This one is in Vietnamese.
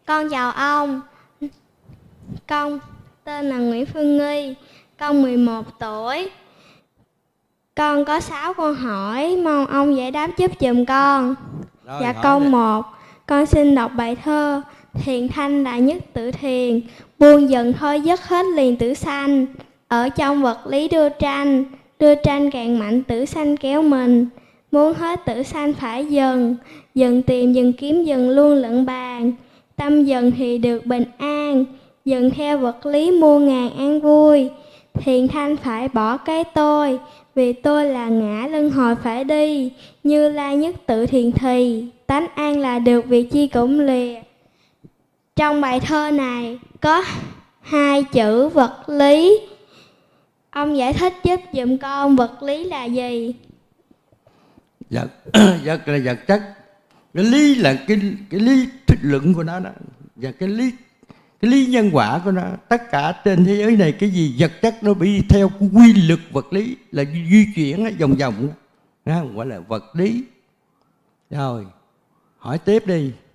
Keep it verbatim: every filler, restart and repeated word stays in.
Con chào ông. Con tên là Nguyễn Phương Nghi. Con mười một tuổi. Con có sáu câu hỏi mong ông giải đáp giúp giùm con. Rồi, Dạ, hỏi câu đi. một. Con xin đọc bài thơ. Thiền thanh đại nhất tự thiền, buông dần thôi dứt hết liền tử sanh. Ở trong vật lý đưa tranh, đưa tranh càng mạnh tử sanh kéo mình. Muốn hết tử sanh phải dần, dần tìm dần kiếm dần luôn lận bàn. Tâm dần thì được bình an, dần theo vật lý muôn ngàn an vui. Thiền thanh phải bỏ cái tôi, vì tôi là ngã luân hồi phải đi. Như Lai nhất tự thiền thì, tánh an là được việc chi cũng lìa. Trong bài thơ này có hai chữ vật lý. Ông giải thích giúp giùm con vật lý là gì? Vật, vật là vật chất. Cái lý là cái, cái lý thuyết luận của nó đó. Và cái lý cái lý nhân quả của nó. Tất cả trên thế giới này cái gì vật chất nó bị theo quy luật vật lý, là di chuyển vòng vòng đó, gọi là vật lý. Rồi hỏi tiếp đi.